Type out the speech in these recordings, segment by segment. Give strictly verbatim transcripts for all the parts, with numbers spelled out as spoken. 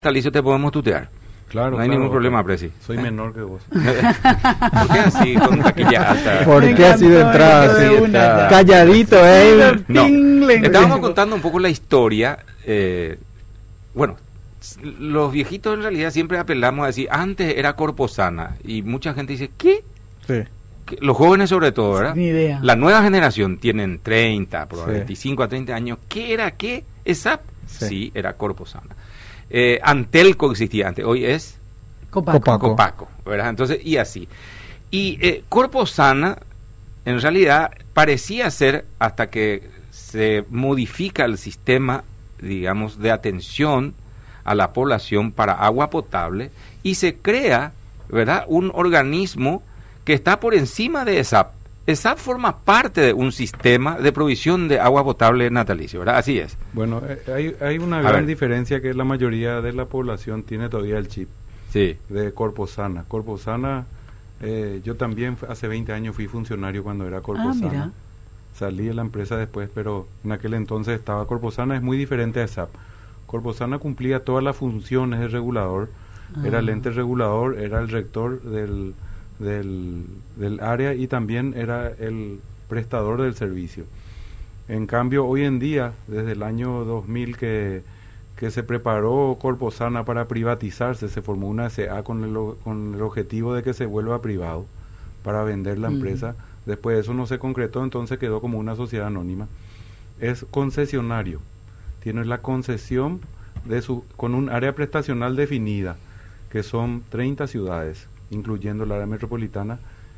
Natalicio te podemos tutear. Claro, no hay claro, ningún problema, Presi. Soy menor que vos. ¿Por qué así? Con taquilla alta. ¿Por qué así de entrada? Sí, Así, está. calladito, ¿eh? No, Ting, estábamos contando un poco la historia. Eh, bueno, los viejitos en realidad siempre apelamos a decir, antes era Corposana. Y mucha gente dice, ¿qué? Sí. ¿Qué? Los jóvenes sobre todo, ¿verdad? Ni idea. La nueva generación tienen treinta, probablemente Sí. veinticinco a treinta años. ¿Qué era qué? ¿Esa? Sí. Sí, era Corposana. Eh, Antelco existía antes, hoy es Copaco. Copaco. Copaco, ¿verdad? Entonces, y así. Y eh, Corposana, en realidad, parecía ser, hasta que se modifica el sistema, digamos, de atención a la población para agua potable, y se crea, ¿verdad?, un organismo que está por encima de E S A P. E S A P forma parte de un sistema de provisión de agua potable natalicio, ¿verdad? Así es. Bueno, eh, hay, hay una A gran ver. diferencia, que la mayoría de la población tiene todavía el chip Sí. de Corposana. Corposana, eh, yo también fu- hace veinte años fui funcionario cuando era Corposana. Ah, mira. Salí de la empresa después, pero en aquel entonces estaba Corposana. Es muy diferente a E S A P. Corposana cumplía todas las funciones de regulador. Ah. Era el ente regulador, era el rector del, del, del área y también era el prestador del servicio. En cambio, hoy en día, desde el año dos mil que, que se preparó Corposana para privatizarse, se formó una S A con el, o- con el objetivo de que se vuelva privado para vender la Mm. empresa. Después de eso no se concretó, entonces quedó como una sociedad anónima. Es concesionario, tiene la concesión de su, con un área prestacional definida, que son treinta ciudades, incluyendo el área metropolitana,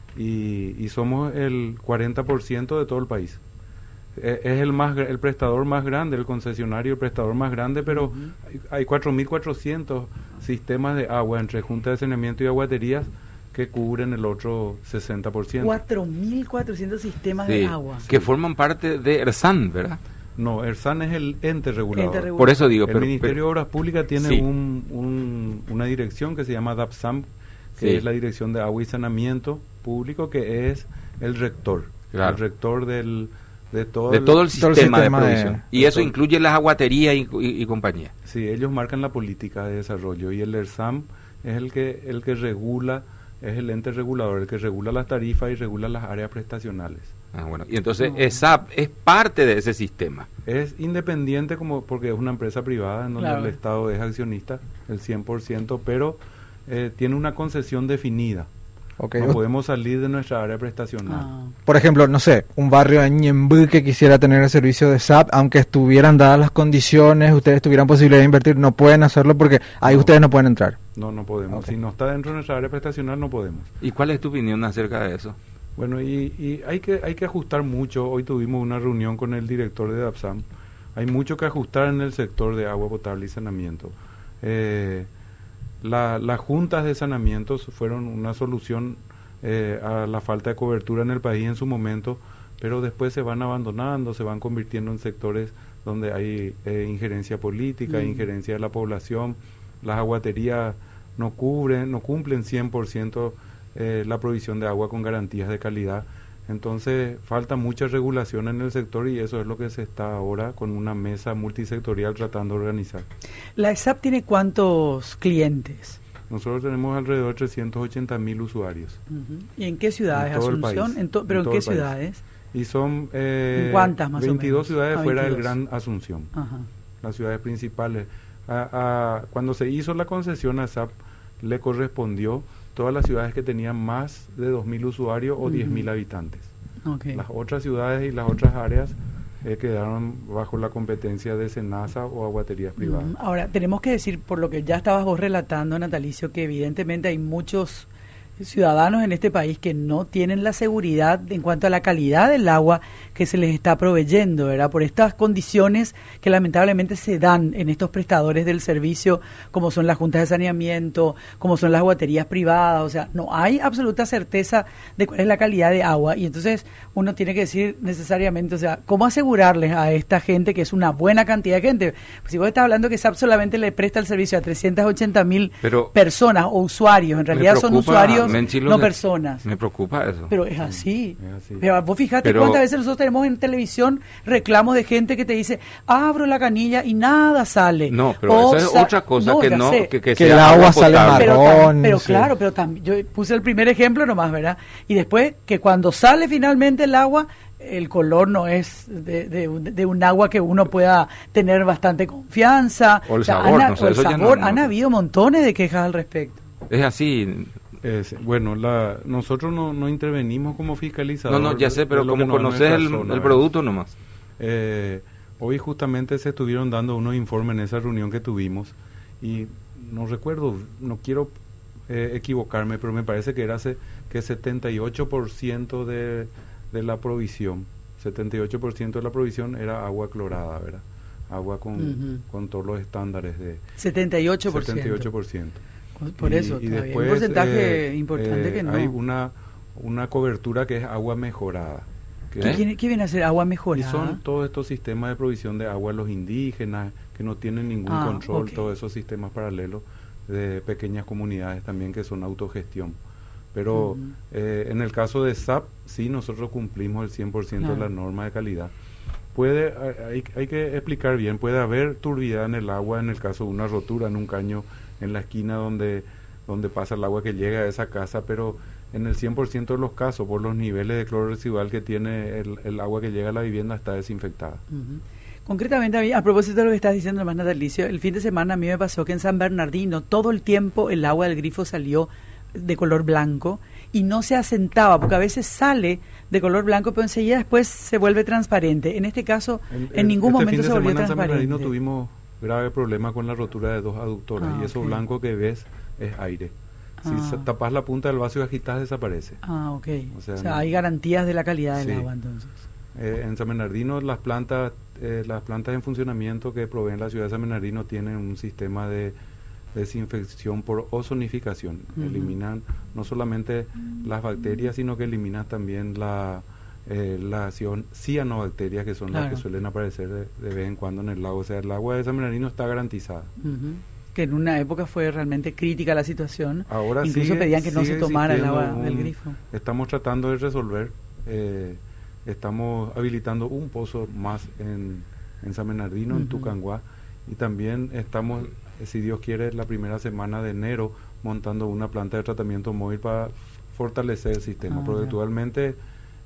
y, y somos el cuarenta por ciento de todo el país. Eh, es el más gra- el prestador más grande, el concesionario, el prestador más grande, pero Ujú. hay, hay cuatro mil cuatrocientos sistemas de agua entre junta de saneamiento y aguaterías que cubren el otro sesenta por ciento. cuatro mil cuatrocientos sistemas Sí, de agua. que forman parte de ERSAN, ¿verdad? No, ERSAN es el ente regulador. Ente regulador. Por eso digo, El pero, Ministerio pero- de Obras Públicas tiene Sí. un, un- una dirección que se llama DAPSAM, que Sí. es la Dirección de Agua y Saneamiento Público, que es el rector, Claro. el rector del, de todo de todo el todo el sistema, sistema de de- provisión. y de eso todo. incluye las aguaterías y, y- y compañía. Sí, ellos marcan la política de desarrollo y el ERSAM es el que el que regula, es el ente regulador, el que regula las tarifas y regula las áreas prestacionales. Ah, bueno. Y entonces No. E S A P es parte de ese sistema. Es independiente como porque es una empresa privada en donde Claro. el Estado es accionista, el cien por ciento, pero eh, tiene una concesión definida. Ok. No podemos salir de nuestra área prestacional. Ah. Por ejemplo, no sé, un barrio de Ñemby que quisiera tener el servicio de E S A P, aunque estuvieran dadas las condiciones, ustedes tuvieran posibilidad de invertir, no pueden hacerlo porque ahí No. ustedes no pueden entrar. No, no podemos. Ok. Si no está dentro de nuestra área prestacional, no podemos. ¿Y cuál es tu opinión acerca de eso? Bueno, y, y hay que hay que ajustar mucho. Hoy tuvimos una reunión con el director de DAPSAM. Hay mucho que ajustar en el sector de agua potable y saneamiento. Eh, la- las juntas de saneamiento fueron una solución eh, a la falta de cobertura en el país en su momento, pero después se van abandonando, se van convirtiendo en sectores donde hay eh, injerencia política, Mm. injerencia de la población. Las aguaterías no cubren, no cumplen cien por ciento eh, la provisión de agua con garantías de calidad. Entonces falta mucha regulación en el sector y eso es lo que se está ahora con una mesa multisectorial tratando de organizar. ¿La E S A P tiene cuántos clientes? Nosotros tenemos alrededor de trescientos ochenta mil usuarios Ujú. ¿Y en qué ciudades? En todo el ¿Asunción? país. En to- ¿Pero En en, todo qué el país. ciudades? y son eh, ¿En cuántas más o veintidós menos? ciudades Ah, fuera del veintidós. Gran Asunción, Ajá. las ciudades principales. A- a- cuando se hizo la concesión a E S A P le correspondió todas las ciudades que tenían más de dos mil usuarios o Ujú. diez mil habitantes. Ok. Las otras ciudades y las otras áreas eh, quedaron bajo la competencia de SENASA o aguaterías privadas. Mm, Ahora, tenemos que decir, por lo que ya estabas vos relatando, Natalicio, que evidentemente hay muchos ciudadanos en este país que no tienen la seguridad en cuanto a la calidad del agua que se les está proveyendo, ¿verdad? Por estas condiciones que lamentablemente se dan en estos prestadores del servicio, como son las juntas de saneamiento, como son las baterías privadas, o sea, no hay absoluta certeza de cuál es la calidad de agua, y entonces uno tiene que decir necesariamente, o sea, ¿cómo asegurarles a esta gente, que es una buena cantidad de gente? Pues si vos estás hablando que S A P solamente le presta el servicio a trescientas ochenta mil Pero personas o usuarios, en me realidad son preocupa, usuarios edificios, me enchilo no de- personas. Me preocupa eso. Pero es así. Es así. Pero vos fijate Pero- cuántas veces nosotros tenemos en televisión reclamos de gente que te dice, abro la canilla y nada sale. No, pero O eso es sa- otra cosa que ya no, sé. que, que Que sea el agua sale potable. pero, marrón, tam- pero sí. claro, pero también yo puse el primer ejemplo nomás, ¿verdad? Y después que cuando sale finalmente el agua, el color no es de, de un- de un agua que uno pueda tener bastante confianza. O el sabor, han, no sé, o el eso ya no- sabor, no- han habido montones de quejas al respecto. Es así. Es- bueno, la, nosotros no, no intervenimos como fiscalizador. No, no, ya sé, de- pero de lo como que no es conoces nuestra el, zona, el ¿verdad? producto nomás. Eh, hoy justamente se estuvieron dando unos informes en esa reunión que tuvimos y no recuerdo, no quiero eh, equivocarme, pero me parece que era se- que setenta y ocho por ciento de, de la provisión, setenta y ocho por ciento de la provisión era agua clorada, ¿verdad? Agua con, Ujú. con todos los estándares de setenta y ocho por ciento. setenta y ocho por ciento. Por Y- eso, y todavía hay después, un porcentaje eh, importante eh, que no. hay una, una cobertura que es agua mejorada. que- ¿Qué, viene, qué viene a ser agua y mejorada? son todos estos sistemas de provisión de agua a los indígenas, que no tienen ningún Ah, control, ok. todos esos sistemas paralelos de pequeñas comunidades también que son autogestión. Pero Ujú. eh, en el caso de S A P, sí, nosotros cumplimos el cien por ciento de Claro. la norma de calidad. Puede, hay, hay que explicar bien, puede haber turbidez en el agua en el caso de una rotura en un caño en la esquina donde, donde pasa el agua que llega a esa casa, pero en el cien por ciento de los casos, por los niveles de cloro residual que tiene el, el agua que llega a la vivienda, está desinfectada. Ujú. Concretamente, a, mí, a propósito de lo que estás diciendo, hermano Natalicio, el fin de semana a mí me pasó que en San Bernardino todo el tiempo el agua del grifo salió de color blanco y no se asentaba, porque a veces sale de color blanco, pero enseguida después se vuelve transparente. En este caso, en, el- ningún este momento fin de se volvió semana en San transparente. Bernardino tuvimos grave problema con la rotura de dos aductores Ah, y eso ok. blanco que ves es aire. Si Ah. sa- tapas la punta del vaso y agitas, desaparece. Ah, ok. O O sea, sea, no- hay garantías de la calidad del Sí. agua, entonces. Eh, en San Bernardino las plantas eh, las plantas en funcionamiento que proveen la ciudad de San Bernardino tienen un sistema de desinfección por ozonificación. Ujú. Eliminan no solamente las bacterias, sino que eliminan también la eh, las cian- cianobacterias, que son las Claro. que suelen aparecer de, de vez en cuando en el lago. O sea, el agua de San Bernardino está garantizada. Ujú. Que en una época fue realmente crítica la situación. Ahora Incluso sigue- pedían que no se sigue tomara el agua existiendo del un- grifo. Estamos tratando de resolver. eh, estamos habilitando un pozo más en, en San Bernardino, en Ujú. Tucanguá, y también estamos, eh, si Dios quiere, la primera semana de enero montando una planta de tratamiento móvil para fortalecer el sistema, Ah, porque ya. actualmente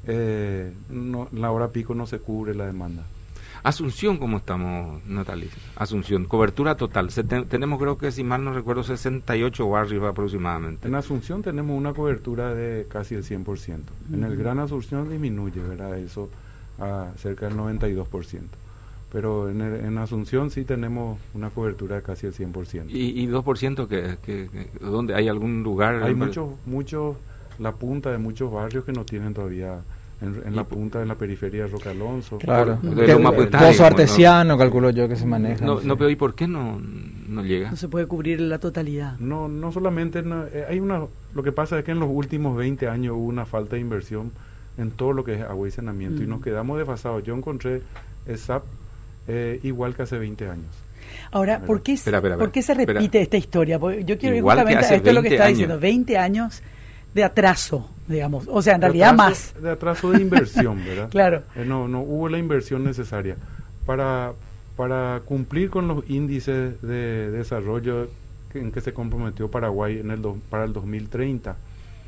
eh, no, la hora pico no se cubre la demanda. Asunción, ¿cómo estamos, Natalicia? Asunción, cobertura total. Se te- tenemos, creo que, si mal no recuerdo, sesenta y ocho barrios aproximadamente. En Asunción tenemos una cobertura de casi el cien por ciento. En el Ujú. Gran Asunción disminuye, ¿verdad? Eso a cerca del noventa y dos por ciento. Pero en, el- en Asunción sí tenemos una cobertura de casi el cien por ciento. ¿Y, y dos por ciento que, que, que- dónde hay algún lugar? Hay muchos, muchos, la punta de muchos barrios que no tienen todavía, en, en la punta, en la periferia de Roque Alonso. Claro. Por- Que de el Loma Puentana, pozo como, artesiano, calculo yo, que se maneja. No, sé. no, pero ¿y por qué no, no llega? No se puede cubrir la totalidad. No, no solamente, no, eh, hay una, lo que pasa es que en los últimos veinte años hubo una falta de inversión en todo lo que es agua y saneamiento y Mm. nos quedamos desfasados. Yo encontré el S A P eh, igual que hace veinte años. Ahora, ¿por qué, Espera, espera, ¿por qué se espera. repite esta historia? Porque yo quiero ir Igual que justamente hace a esto es lo que veinte está años. diciendo. veinte años de atraso, digamos. O sea, en De realidad atraso- más. De atraso de inversión, ¿verdad? Claro. Eh, no, no hubo la inversión necesaria. Para, para cumplir con los índices de desarrollo que- en que se comprometió Paraguay en el do- para el dos mil treinta,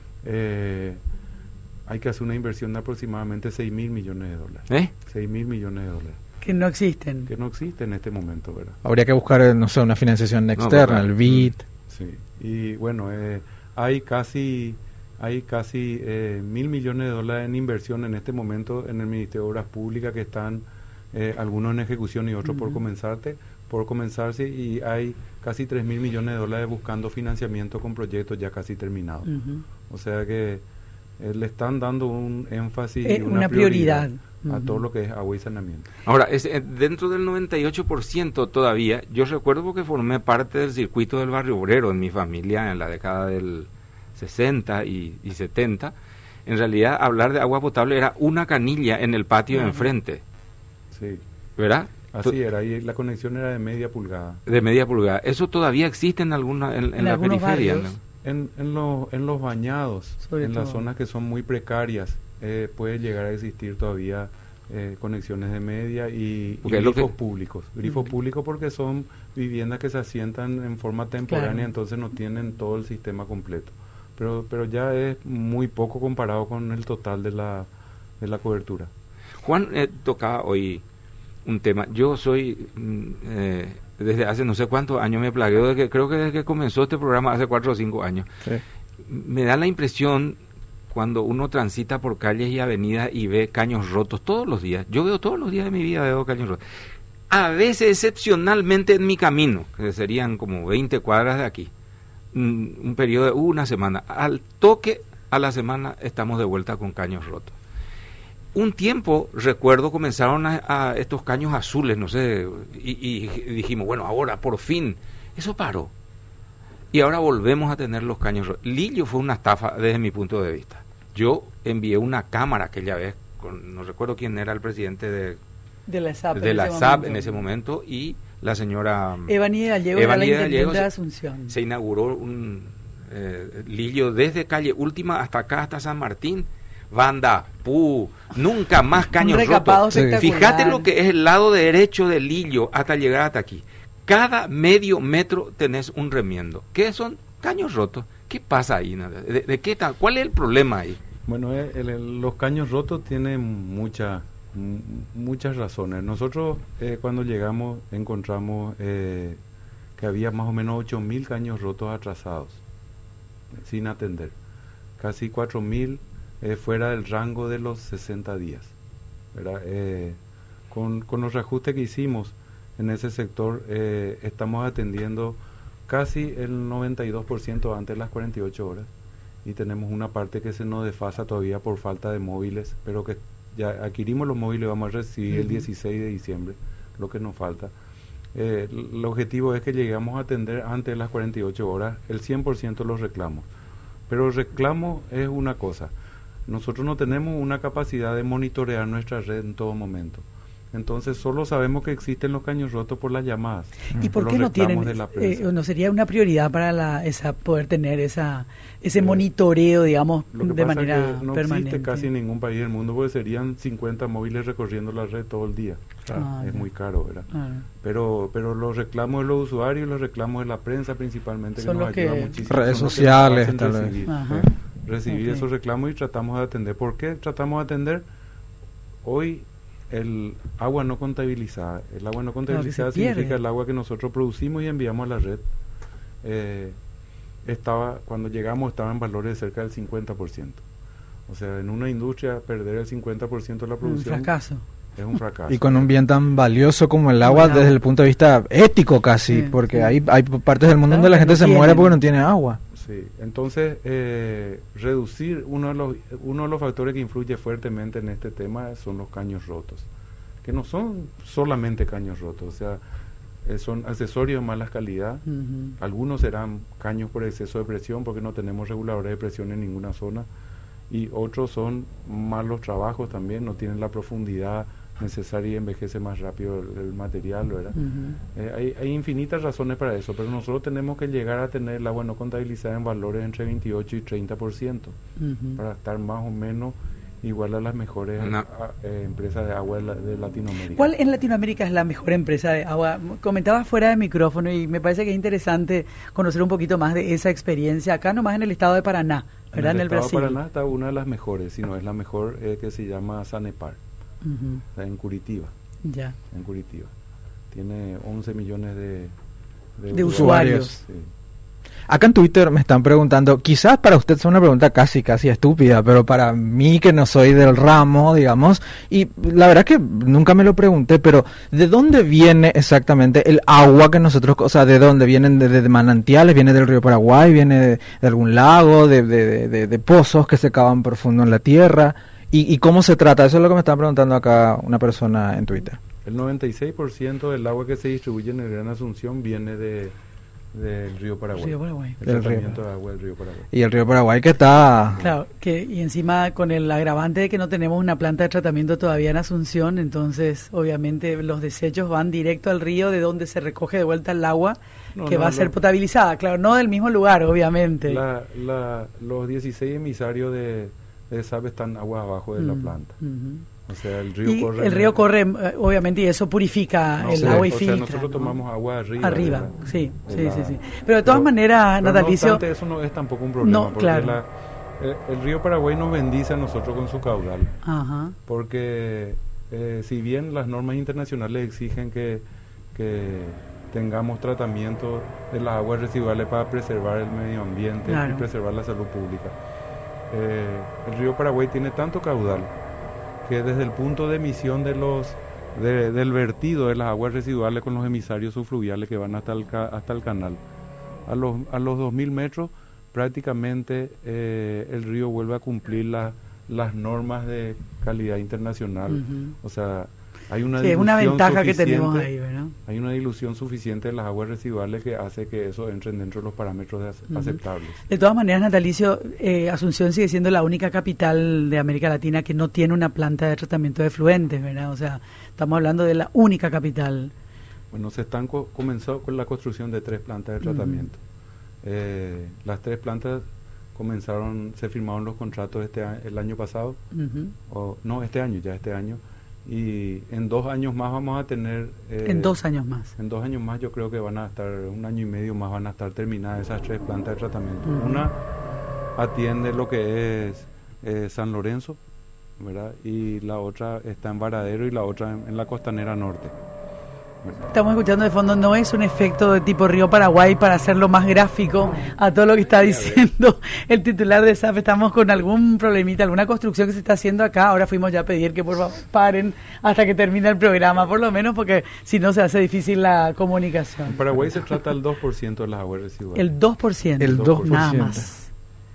eh, hay que hacer una inversión de aproximadamente seis mil millones de dólares. ¿Eh? seis mil millones de dólares, Que no existen. que no existe en este momento, ¿verdad? Habría que buscar, eh, no sé, una financiación externa, claro. el B I D. Sí, y bueno, eh, hay casi hay casi eh, mil millones de dólares en inversión en este momento en el Ministerio de Obras Públicas que están eh, algunos en ejecución y otros por Ujú. comenzarte, por comenzarse y hay casi tres mil millones de dólares buscando financiamiento con proyectos ya casi terminados. Ujú. O sea que eh, le están dando un énfasis Eh, y una, una prioridad. a Ujú. todo lo que es agua y saneamiento. Ahora, es, eh, dentro del noventa y ocho por ciento todavía, yo recuerdo porque formé parte del circuito del barrio obrero en mi familia en la década del sesenta y, y setenta. En realidad, hablar de agua potable era una canilla en el patio de Ajá. enfrente, Sí, ¿verdad? así era, y la conexión era de media pulgada. De media pulgada. ¿Eso todavía existe en alguna en, en En la algunos periferia? barrios. ¿no? en, en, lo, en los bañados, Sobre en todo. las zonas que son muy precarias, eh, puede llegar a existir todavía eh, conexiones de media y, y Porque es lo grifos que- públicos. Grifos Ujú. públicos porque son viviendas que se asientan en forma temporánea, Claro. entonces no tienen todo el sistema completo. Pero, pero ya es muy poco comparado con el total de la, de la cobertura. Juan eh, tocaba hoy un tema. Yo soy, mm, eh, desde hace no sé cuántos años me plagueo, de que, creo que desde que comenzó este programa, hace cuatro o cinco años, Sí. me da la impresión cuando uno transita por calles y avenidas y ve caños rotos todos los días. Yo veo todos los días de mi vida, veo caños rotos. A veces, excepcionalmente en mi camino, que serían como veinte cuadras de aquí, mm, un periodo de una semana, al toque a la semana estamos de vuelta con caños rotos. Un tiempo, recuerdo, comenzaron a, a estos caños azules, no sé, y, y dijimos, bueno, ahora, por fin, eso paró. Y ahora volvemos a tener los caños rotos. Lillo fue una estafa desde mi punto de vista. Yo envié una cámara aquella vez, con, no recuerdo quién era el presidente de, De la S A P. de en la ese S A P momento. en ese momento, y la señora Evanie Gallego era la Evanie intendente Gallego de se- Asunción. se inauguró un eh, Lillo desde calle Última hasta acá, hasta San Martín. Banda, pu, nunca más caños Un recapado rotos. Sí. espectacular. Fíjate lo que es el lado derecho de Lillo hasta llegar hasta aquí. Cada medio metro tenés un remiendo. ¿Qué son? Caños rotos. ¿Qué pasa ahí? ¿De, de qué ta- ¿Cuál es el problema ahí? Bueno, eh, el- el- los caños rotos tienen mucha, m- muchas razones. Nosotros eh, cuando llegamos encontramos eh, que había más o menos ocho mil caños rotos atrasados, eh, sin atender. Casi cuatro mil eh, fuera del rango de los sesenta días. ¿Verdad? Eh, con, con los reajustes que hicimos en ese sector, eh, estamos atendiendo casi el noventa y dos por ciento antes de las cuarenta y ocho horas. Y tenemos una parte que se nos desfasa todavía por falta de móviles, pero que ya adquirimos los móviles, vamos a recibir el Ujú. dieciséis de diciembre, lo que nos falta. Eh, l- el objetivo es que lleguemos a atender antes de las cuarenta y ocho horas el cien por ciento de los reclamos. Pero el reclamo es una cosa. Nosotros no tenemos una capacidad de monitorear nuestra red en todo momento. Entonces solo sabemos que existen los caños rotos por las llamadas. ¿Y por los qué no reclamos tienen, de la eh, prensa. no sería una prioridad para la esa poder tener esa ese Eh, monitoreo, digamos, Lo que de pasa manera es que no permanente? existe casi en ningún país del mundo, porque serían cincuenta móviles recorriendo la red todo el día. Ah, es ya. muy caro, ¿verdad? Claro. Pero pero los reclamos de los usuarios y los reclamos de la prensa principalmente, Son que nos los que- ayuda muchísimo. Redes son los que sociales, nos hacen tal vez. recibir, Ajá. ¿eh? recibir Ok. esos reclamos y tratamos de atender. ¿Por qué tratamos de atender? Hoy el agua no contabilizada, el agua no contabilizada se pierde. significa el agua que nosotros producimos y enviamos a la red. Eh, estaba cuando llegamos estaba en valores de cerca del cincuenta por ciento. O sea, en una industria perder el cincuenta por ciento de la Un producción fracaso. es un fracaso. Y con un bien tan valioso como el agua Como el desde agua. el punto de vista ético casi, Sí, porque sí. hay, hay partes del mundo Claro, donde la que gente no se muere tienen. porque no tiene agua. Sí, entonces eh, reducir uno de los uno de los factores que influye fuertemente en este tema son los caños rotos, que no son solamente caños rotos, o sea, eh, son accesorios de mala calidad. Ujú. Algunos serán caños por exceso de presión porque no tenemos reguladores de presión en ninguna zona, y otros son malos trabajos también, no tienen la profundidad necesaria y envejece más rápido el, el material, ¿verdad? Ujú. Eh, hay, hay infinitas razones para eso, pero nosotros tenemos que llegar a tener el agua no contabilizada en valores entre veintiocho y treinta por ciento Ujú. para estar más o menos igual a las mejores Una- a- eh, empresas de agua de, la- de Latinoamérica. ¿Cuál en Latinoamérica es la mejor empresa de agua? Comentabas fuera de micrófono y me parece que es interesante conocer un poquito más de esa experiencia acá nomás en el estado de Paraná, ¿verdad? En el, estado de Brasil. Paraná está una de las mejores, si no es la mejor, eh, que se llama Sanepar, Ujú. está en Curitiba, Ya. en Curitiba. Tiene once millones de, De usuarios. Sí. Acá en Twitter me están preguntando, quizás para usted sea una pregunta casi, casi estúpida, pero para mí que no soy del ramo, digamos, y la verdad que nunca me lo pregunté, pero ¿de dónde viene exactamente el agua que nosotros, o sea, de dónde vienen? ¿De, de manantiales? ¿Viene del río Paraguay? ¿Viene de, de algún lago? De, de, de, de- de pozos que se cavan profundo en la tierra? ¿Y, ¿Y cómo se trata? Eso es lo que me están preguntando acá una persona en Twitter. El noventa y seis por ciento del agua que se distribuye en el Gran Asunción viene de, del río Paraguay. Río Paraguay. El Del tratamiento río. de agua del río Paraguay. Y el río Paraguay que está... Claro, que y encima con el agravante de que no tenemos una planta de tratamiento todavía en Asunción, entonces obviamente los desechos van directo al río de donde se recoge de vuelta el agua No, que no, va a ser lo- potabilizada, claro, no del mismo lugar, obviamente. La, la, los dieciséis emisarios de, de S A P están aguas abajo de la Mm, planta. ujú. O sea, el río Y corre... el río corre, eh, obviamente, y eso purifica No, el sí, agua y o sea, filtra. nosotros ¿no? tomamos agua arriba. Arriba, de la- sí, de sí, la- sí, sí. Pero de todas pero- maneras, pero Natalicio... No obstante, eso no es tampoco un problema. No, porque claro. la- el, el río Paraguay nos bendice a nosotros con su caudal. Ajá. Porque eh, si bien las normas internacionales exigen que, que tengamos tratamiento de las aguas residuales para preservar el medio ambiente Claro. y preservar la salud pública, eh, el río Paraguay tiene tanto caudal que desde el punto de emisión de los de- del vertido de las aguas residuales con los emisarios subfluviales que van hasta el, ca- hasta el canal, a los, a los dos mil metros prácticamente eh, el río vuelve a cumplir la- las normas de calidad internacional. Ujú. O sea, hay una Sí, es una dilución ventaja que tenemos suficiente- ahí, ¿verdad? hay una dilución suficiente de las aguas residuales que hace que eso entre dentro de los parámetros de ace- Ujú. aceptables. De todas maneras, Natalicio, eh, Asunción sigue siendo la única capital de América Latina que no tiene una planta de tratamiento de efluentes, ¿verdad? O sea, estamos hablando de la única capital. Bueno, se están co- comenzó con la construcción de tres plantas de tratamiento. Eh, las tres plantas comenzaron, se firmaron los contratos este a- el año pasado, Ujú. o no, este año, ya este año, y en dos años más vamos a tener... eh, En dos años más. En dos años más yo creo que van a estar, un año y medio más van a estar terminadas esas tres plantas de tratamiento. Ujú. Una atiende lo que es eh, San Lorenzo, ¿verdad? Y la otra está en Varadero y la otra en, en la Costanera Norte. ¿verdad? Estamos escuchando de fondo, no es un efecto de tipo Río Paraguay para hacerlo más gráfico a todo lo que está diciendo el titular de S A P. Estamos con algún problemita, alguna construcción que se está haciendo acá. Ahora fuimos ya a pedir que por favor paren hasta que termine el programa, por lo menos porque si no se hace difícil la comunicación. En Paraguay se trata el dos por ciento de las aguas residuales. El dos por ciento. El dos por ciento. Nada más.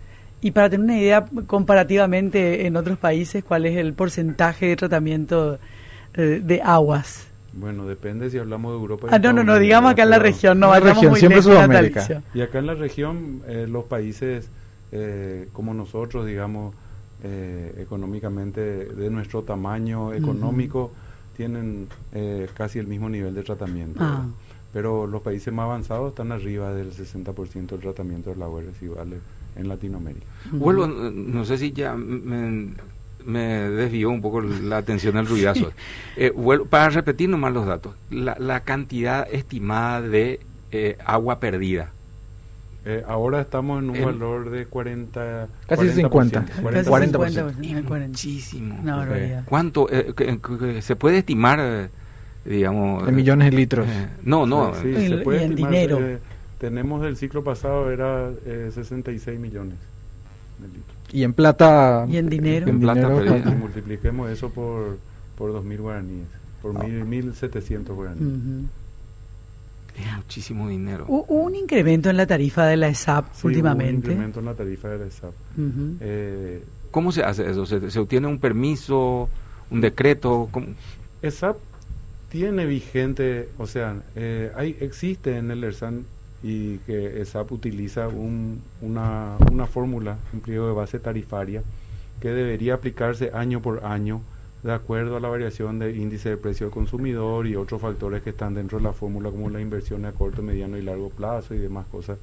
Y para tener una idea comparativamente en otros países, ¿cuál es el porcentaje de tratamiento eh, de aguas? Bueno, depende si hablamos de Europa. y Ah, no, no, Estados no, Unidos, digamos acá en la pero- región, no La vayamos región, muy siempre lejos, Sudamérica. Natalicio. Y acá en la región, eh, los países eh, como nosotros, digamos, eh, económicamente de nuestro tamaño económico, tienen eh, casi el mismo nivel de tratamiento. Ah. ¿verdad? Pero los países más avanzados están arriba del sesenta por ciento del tratamiento de las aguas residuales en Latinoamérica. Vuelvo, eh, no sé si ya me, me desvió un poco la atención al ruidazo. Eh, vuelvo- para repetir nomás los datos, la, la cantidad estimada de eh, agua perdida. Eh, ahora estamos en un El- valor de cuarenta... Casi cincuenta. cuarenta por Casi ciento. cuarenta por cincuenta ciento. por ciento, Es cuarenta. muchísimo. Una barbaridad. ¿Cuánto eh, que- que- se puede estimar, eh, digamos... De millones de litros. eh, no, no. Sí, Y- se y puede en estimar, dinero. eh, tenemos del ciclo pasado, era eh, sesenta y seis millones de litros. Y en plata... Y en dinero. En plata dinero, perdida. Y ¿cuánto? multipliquemos eso por, por dos mil guaraníes, por mil, mil setecientos guaraníes. Ujú. Es muchísimo dinero. Hu- Hubo un incremento en la tarifa de la E S A P Sí, hubo un últimamente. incremento en la tarifa de la S A P. Ujú. Eh, ¿Cómo se hace eso? ¿Se, se obtiene un permiso, un decreto? ¿Cómo? S A P tiene vigente, o sea, eh, hay existe en el ERSAN y que S A P utiliza un, una, una fórmula, un pliego de base tarifaria que debería aplicarse año por año de acuerdo a la variación del índice de precio del consumidor y otros factores que están dentro de la fórmula como la inversión a corto, mediano y largo plazo y demás cosas.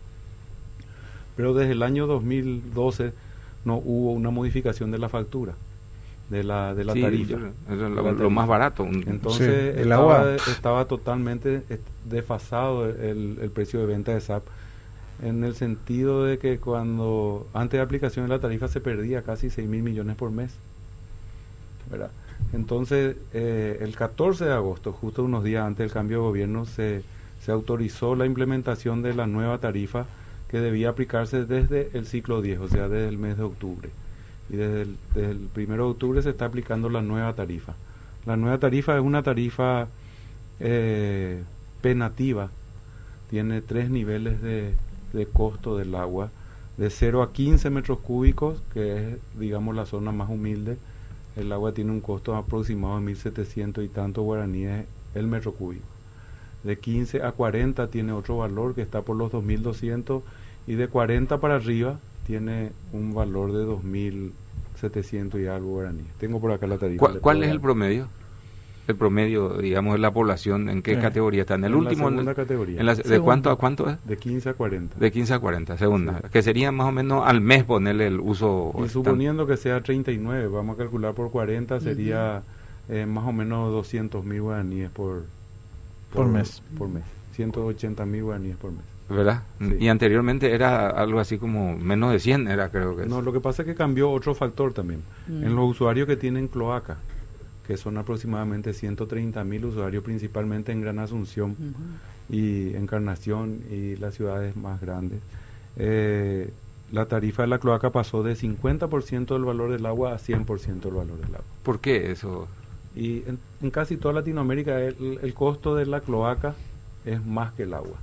Pero desde el año dos mil doce no hubo una modificación de la factura, de la, de la Sí, tarifa. yo- es lo, De la lo tarifa. más barato. un- Entonces Sí, el estaba, agua. estaba totalmente est- desfasado el, el precio de venta de S A P, en el sentido de que cuando antes de aplicación de la tarifa se perdía casi seis mil millones por mes, ¿verdad? Entonces eh, el catorce de agosto, justo unos días antes del cambio de gobierno, se, se autorizó la implementación de la nueva tarifa que debía aplicarse desde el ciclo diez, o sea, desde el mes de octubre. Y desde el, desde el primero de octubre se está aplicando la nueva tarifa. La nueva tarifa es una tarifa eh, penativa, tiene tres niveles de, de costo del agua, de cero a quince metros cúbicos, que es, digamos, la zona más humilde. El agua tiene un costo aproximado de mil setecientos y tantos guaraníes el metro cúbico. de quince a cuarenta tiene otro valor que está por los dos mil doscientos, y de cuarenta para arriba tiene un valor de dos mil setecientos y algo guaraníes. Tengo por acá la tarifa. ¿Cuál, cuál es el promedio? El promedio, digamos, de la población, ¿en qué eh, categoría está? En el en último. La segunda en, categoría. En la, ¿De cuánto a cuánto es? De quince a cuarenta. De quince a cuarenta, segunda. Sí. Que sería más o menos al mes ponerle el uso. Y suponiendo que sea treinta y nueve, vamos a calcular por cuarenta, sería uh-huh. eh, más o menos doscientos mil guaraníes por, por, por mes. Por mes. ciento ochenta mil guaraníes por mes. ¿Verdad? Sí. Y anteriormente era algo así como menos de cien, era creo que es. No, lo que pasa es que cambió otro factor también. Mm. En los usuarios que tienen cloaca, que son aproximadamente ciento treinta mil usuarios, principalmente en Gran Asunción uh-huh. y Encarnación y las ciudades más grandes, eh, la tarifa de la cloaca pasó de cincuenta por ciento del valor del agua a cien por ciento del valor del agua. ¿Por qué eso? Y en, en casi toda Latinoamérica el, el costo de la cloaca es más que el agua.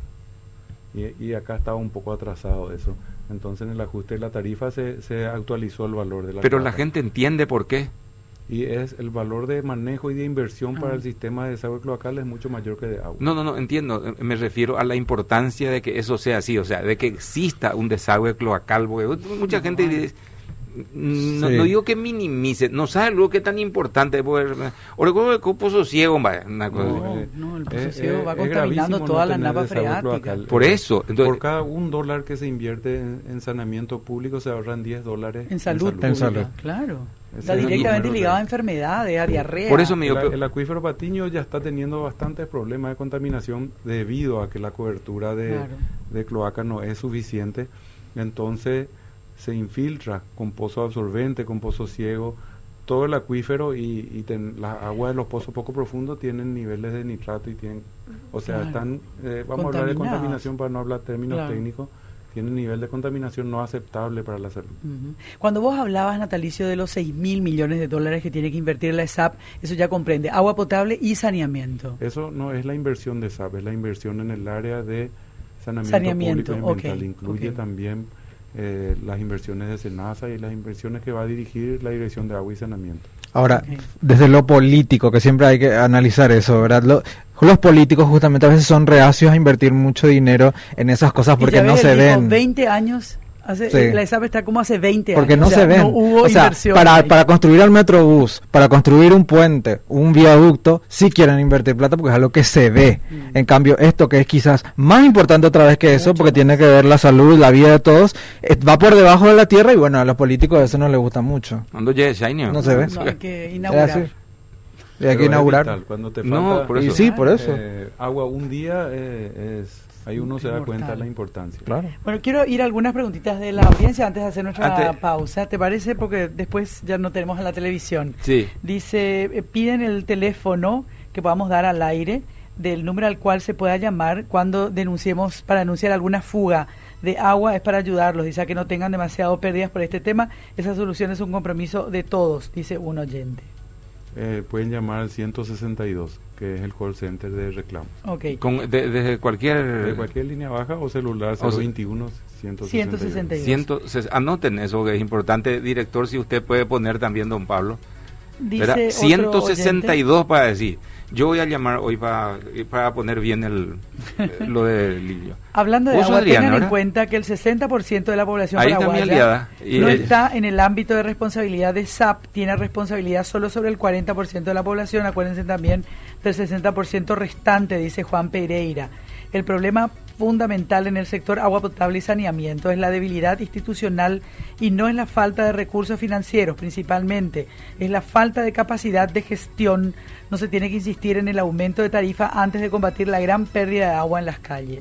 Y, y acá estaba un poco atrasado eso. Entonces en el ajuste de la tarifa se, se actualizó el valor de la Pero cloaca. La gente entiende por qué. Y es el valor de manejo y de inversión ah. para el sistema de desagüe cloacal es mucho mayor que de agua. No, no, no, entiendo. Me refiero a la importancia de que eso sea así, o sea, de que exista un desagüe cloacal. Porque mucha no, gente dice, no, sí. no digo que minimice, no sabe luego qué tan importante es poder... O recuerdo el pozo ciego, una cosa no, así. no, el pozo ciego eh, va contaminando toda no la napa freática. Por eso. Entonces, por cada un dólar que se invierte en, en saneamiento público se ahorran diez dólares en salud. En salud, en salud. Claro. Está directamente ligado a enfermedades, a diarrea. Por eso me digo, el, el acuífero Patiño ya está teniendo bastantes problemas de contaminación debido a que la cobertura de, claro. de cloaca no es suficiente. Entonces se infiltra con pozo absorbente, con pozo ciego, todo el acuífero, y, y ten, las aguas de los pozos poco profundos tienen niveles de nitrato y tienen, o sea, claro. están, eh, vamos a hablar de contaminación para no hablar términos claro. técnicos, tienen nivel de contaminación no aceptable para la salud. Uh-huh. Cuando vos hablabas, Natalicio, de los seis mil millones de dólares que tiene que invertir la E S A P, eso ya comprende agua potable y saneamiento. Eso no es la inversión de E S A P, es la inversión en el área de saneamiento, saneamiento público y ambiental. Okay. Incluye okay. también eh, las inversiones de SENASA y las inversiones que va a dirigir la Dirección de Agua y Saneamiento. Ahora, okay. desde lo político, que siempre hay que analizar eso, ¿verdad? Lo, los políticos justamente a veces son reacios a invertir mucho dinero en esas cosas porque no se ven. veinte años, hace, sí. la E S A P está como hace veinte porque años. Porque no o sea, se ven. No hubo o sea, inversión para, ahí. para construir el Metrobús, para construir un puente, un viaducto, sí quieren invertir plata porque es algo que se ve. Mm. En cambio, esto que es quizás más importante otra vez que eso, mucho porque más. Tiene que ver la salud, la vida de todos, eh, va por debajo de la tierra y bueno, a los políticos eso no les gusta mucho. ¿Cuándo llega Shiny? No se ve. No, hay que inaugurar. Hay que inaugurar. Vital, cuando te falta, no, por eso. Y sí, por eso. Eh, agua un día eh, es... Ahí uno se da cuenta de la importancia. Claro. Bueno, quiero ir a algunas preguntitas de la audiencia antes de hacer nuestra Ante... pausa. ¿Te parece? Porque después ya no tenemos en la televisión. Sí. Dice, eh, piden el teléfono que podamos dar al aire del número al cual se pueda llamar cuando denunciemos, para denunciar alguna fuga de agua, es para ayudarlos. Dice, a que no tengan demasiado pérdidas por este tema. Esa solución es un compromiso de todos, dice un oyente. Eh, pueden llamar al ciento sesenta y dos, que es el call center de reclamos. Okay. Con, de, desde cualquier... De cualquier línea baja o celular, cero veintiuno, ciento sesenta y dos. ciento sesenta y dos. Anoten eso, que es importante, director, si usted puede poner también, don Pablo. Dice ciento sesenta y dos para decir. Yo voy a llamar hoy para, para poner bien el lo de Lilio. Hablando de agua, tengan en cuenta que el sesenta por ciento de la población ahí paraguaya y no el, está en el ámbito de responsabilidad de S A P, tiene responsabilidad solo sobre el cuarenta por ciento de la población. Acuérdense también del sesenta por ciento restante, dice Juan Pereira. El problema fundamental en el sector agua potable y saneamiento es la debilidad institucional y no es la falta de recursos financieros, principalmente es la falta de capacidad de gestión. No se tiene que insistir en el aumento de tarifa antes de combatir la gran pérdida de agua en las calles,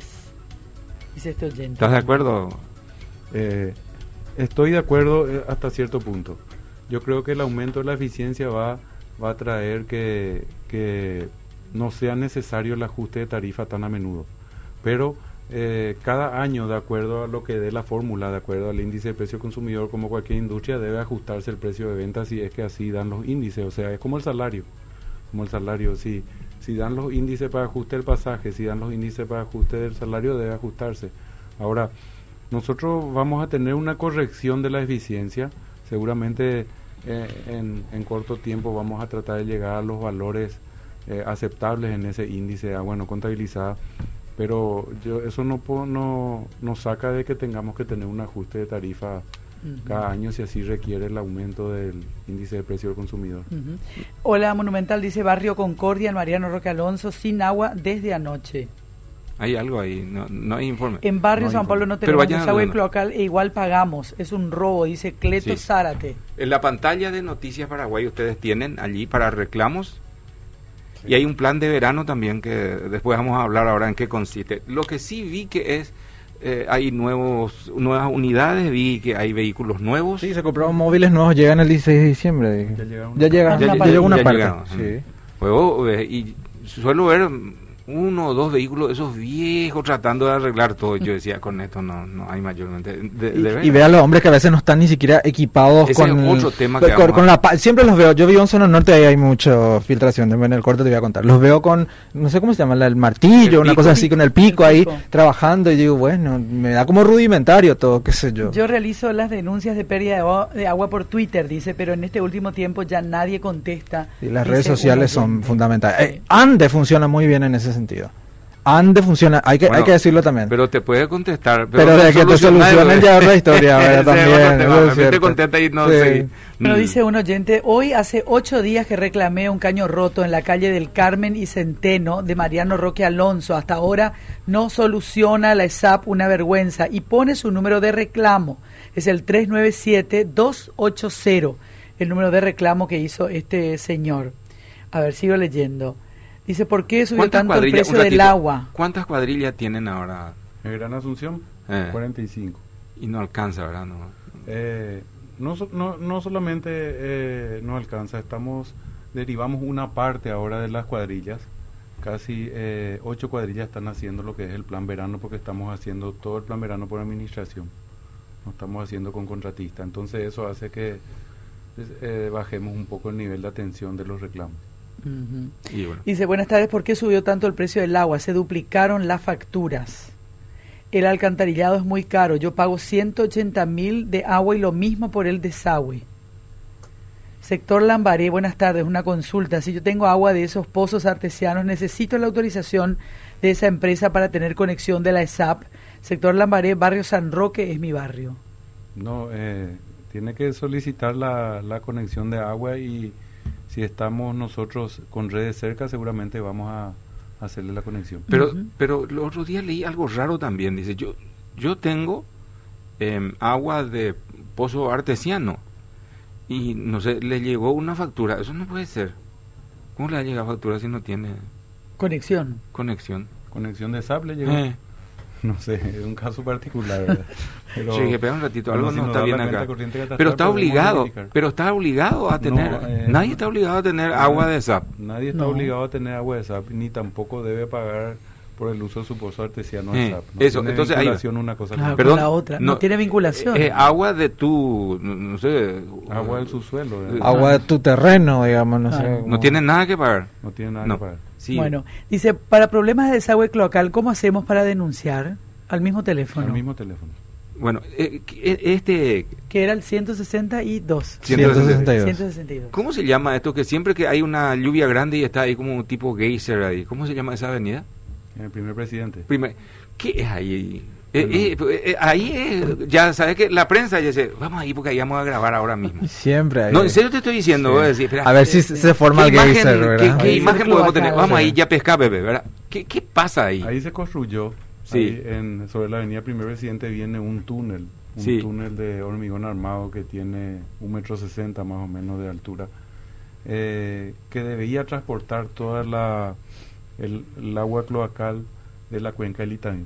dice este oyente. ¿Estás de acuerdo? Eh, estoy de acuerdo eh, hasta cierto punto. Yo creo que el aumento de la eficiencia va, va a traer que, que no sea necesario el ajuste de tarifa tan a menudo. Pero eh, cada año, de acuerdo a lo que dé la fórmula, de acuerdo al índice de precio consumidor, como cualquier industria, debe ajustarse el precio de venta si es que así dan los índices. O sea, es como el salario. Como el salario, si, si dan los índices para ajuste del pasaje, si dan los índices para ajuste del salario, debe ajustarse. Ahora, nosotros vamos a tener una corrección de la eficiencia. Seguramente eh, en, en corto tiempo vamos a tratar de llegar a los valores eh, aceptables en ese índice de agua no contabilizada, pero yo eso no, puedo, no nos saca de que tengamos que tener un ajuste de tarifa uh-huh. cada año si así requiere el aumento del índice de precio del consumidor. Uh-huh. Hola Monumental, dice Barrio Concordia, en Mariano Roque Alonso, sin agua desde anoche. Hay algo ahí, no, no hay informe. En Barrio no San informe. Pablo no tenemos desagüe no. cloacal e igual pagamos. Es un robo, dice Cleto sí. Zárate. En la pantalla de Noticias Paraguay ustedes tienen allí para reclamos sí. y hay un plan de verano también que después vamos a hablar ahora en qué consiste. Lo que sí vi que es, eh, hay nuevos nuevas unidades, vi que hay vehículos nuevos. Sí, se compraron móviles nuevos, llegan el dieciséis de diciembre. Ya llegaron. Ya llegan, ya, ya, ya, ya llegó una ya parte. Llegaron, sí. Luego, eh, y suelo ver uno o dos vehículos esos viejos tratando de arreglar todo. Yo decía, con esto no no hay mayormente de, de y, y ve a los hombres que a veces no están ni siquiera equipados ese con es otro tema con, que con, vamos con la siempre los veo. Yo vivo en zona norte, ahí hay mucha filtración, en el corte te voy a contar. Los veo con, no sé cómo se llama, la, el martillo, el una pico, cosa así, con el pico el ahí pico. Trabajando, y digo, bueno, me da como rudimentario todo, qué sé yo. Yo realizo las denuncias de pérdida de agua, de agua por Twitter, dice, pero en este último tiempo ya nadie contesta. Y las redes sociales son fundamentales. Sí. Eh, Ande funciona muy bien en ese sentido. Ande funciona, hay que, bueno, hay que decirlo también. Pero te puede contestar. Pero, pero de que te solucionen ya otra historia, ¿verdad? También. Tema, es te contesta y no sí. sé. Pero mm. dice un oyente, hoy hace ocho días que reclamé un caño roto en la calle del Carmen y Centeno de Mariano Roque Alonso. Hasta ahora no soluciona la E S A P, una vergüenza. Y pone su número de reclamo. Es el tres nueve siete, dos ocho cero, el número de reclamo que hizo este señor. A ver, sigo leyendo. Dice, ¿por qué subió tanto el precio del agua? ¿Cuántas cuadrillas tienen ahora? En Gran Asunción, eh. cuarenta y cinco. Y no alcanza, ¿verdad? No, eh, no, no, no solamente eh, no alcanza, estamos derivamos una parte ahora de las cuadrillas. Casi eh, ocho cuadrillas están haciendo lo que es el plan verano, porque estamos haciendo todo el plan verano por administración. No estamos haciendo con contratista. Entonces eso hace que eh, bajemos un poco el nivel de atención de los reclamos. Uh-huh. Y bueno. Dice, buenas tardes, ¿por qué subió tanto el precio del agua? Se duplicaron las facturas. El alcantarillado es muy caro. Yo pago ciento ochenta mil de agua y lo mismo por el desagüe. Sector Lambaré, buenas tardes, una consulta. Si yo tengo agua de esos pozos artesianos, necesito la autorización de esa empresa para tener conexión de la E S A P. Sector Lambaré, barrio San Roque, es mi barrio. No, eh, tiene que solicitar la, la conexión de agua, y si estamos nosotros con redes cerca, seguramente vamos a hacerle la conexión. Pero uh-huh. pero los otros días leí algo raro también. Dice, yo yo tengo eh, agua de pozo artesiano y no sé, le llegó una factura. Eso no puede ser. ¿Cómo le ha llegado factura si no tiene conexión? Conexión. Conexión de S A P le llegó. Eh. No sé, es un caso particular, ¿verdad? Pero, sí, que espera un ratito, algo si no está bien acá. Pero está obligado, verificar. pero está obligado a tener, no, eh, nadie está obligado a tener nadie, agua de S A P. Nadie está no. obligado a tener agua de S A P, ni tampoco debe pagar por el uso de su pozo artesiano de eh, S A P. No eso, tiene entonces vinculación hay una cosa claro, con Perdón, la otra, no, no tiene vinculación. Eh, eh, agua de tu, no, no sé. Agua del subsuelo. ¿verdad? Agua de tu terreno, digamos, no ah, sé. Como... No tiene nada que pagar. No tiene nada no. que pagar. Sí. Bueno, dice, para problemas de desagüe cloacal, ¿cómo hacemos para denunciar? Al mismo teléfono. Al mismo teléfono. Bueno, eh, este... Que era el ciento sesenta y dos. ciento sesenta y dos. ciento sesenta y dos. ¿Cómo se llama esto? Que siempre que hay una lluvia grande y está ahí como un tipo geyser ahí. ¿Cómo se llama esa avenida? El primer presidente. Primer, ¿Qué es ahí? Eh, eh, eh, ahí es, ya sabes que la prensa ya dice, vamos ahí porque ahí vamos a grabar ahora mismo. Siempre hay. No, en serio te estoy diciendo. Sí. Voy a, decir, espera, a ver si se forma el imagen, geyser, ¿verdad? ¿Qué, qué imagen podemos tener? Vamos ahí ya pescar, bebé, ¿verdad? ¿Qué, ¿Qué pasa ahí? Ahí se construyó. Sí. Ahí en, sobre la avenida Primer Presidente viene un túnel, un sí. túnel de hormigón armado que tiene un metro sesenta más o menos de altura, eh, que debía transportar toda la el, el agua cloacal de la cuenca del Itaim.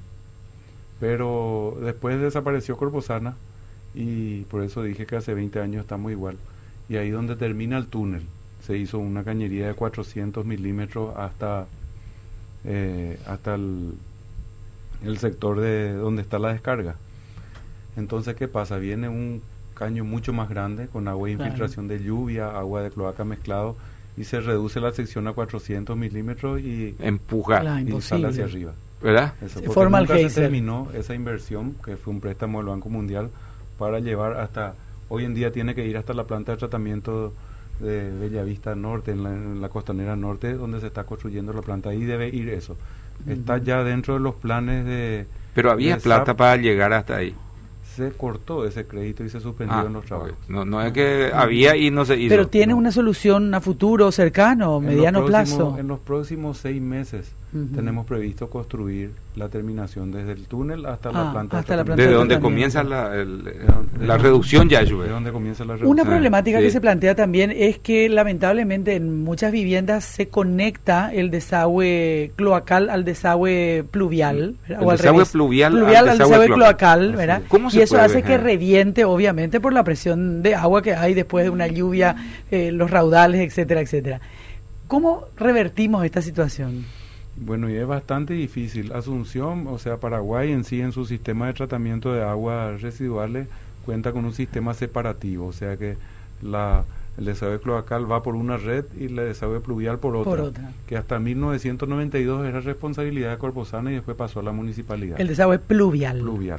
Pero después desapareció Corposana, y por eso dije que hace veinte años estamos igual. Y ahí donde termina el túnel se hizo una cañería de cuatrocientos milímetros hasta eh, hasta el el sector de donde está la descarga. Entonces, ¿qué pasa? Viene un caño mucho más grande con agua de infiltración claro. de lluvia, agua de cloaca mezclado, y se reduce la sección a cuatrocientos milímetros y empuja claro, y sale hacia arriba. ¿Verdad? Eso, se forma nunca el se terminó esa inversión, que fue un préstamo del Banco Mundial, para llevar hasta, hoy en día tiene que ir hasta la planta de tratamiento de Bellavista Norte, en la, en la costanera norte, donde se está construyendo la planta. Ahí debe ir eso. Uh-huh. Está ya dentro de los planes de... Pero había de plata S A P. Para llegar hasta ahí. Se cortó ese crédito y se suspendió Ah, en los trabajos. okay. No, no es que había y no se hizo. Pero tiene No. una solución a futuro, cercano, En mediano los próximos- plazo. En los próximos seis meses Ujú. tenemos previsto construir la terminación desde el túnel hasta Ah, la planta. hasta de la tratamiento. planta Desde de donde tratamiento. comienza la, el- De donde- de la donde- reducción ya De llueve. donde comienza la reducción. Una problemática sí. que se plantea también es que lamentablemente en muchas viviendas se conecta el desagüe cloacal al desagüe pluvial, ¿verdad? El o al desagüe revés. pluvial al al desagüe desagüe cloacal. cloacal, Así ¿verdad? es. ¿Cómo Y se eso puede, hace que eh? reviente, obviamente, por la presión de agua que hay después de una lluvia, eh, los raudales, etcétera, etcétera. ¿Cómo revertimos esta situación? Bueno, y es bastante difícil. Asunción, o sea, Paraguay en sí, en su sistema de tratamiento de aguas residuales, cuenta con un sistema separativo, o sea que la, el desagüe cloacal va por una red y el desagüe pluvial por otra, Por otra. que hasta mil novecientos noventa y dos era responsabilidad de Corposana y después pasó a la municipalidad. El desagüe pluvial. Pluvial.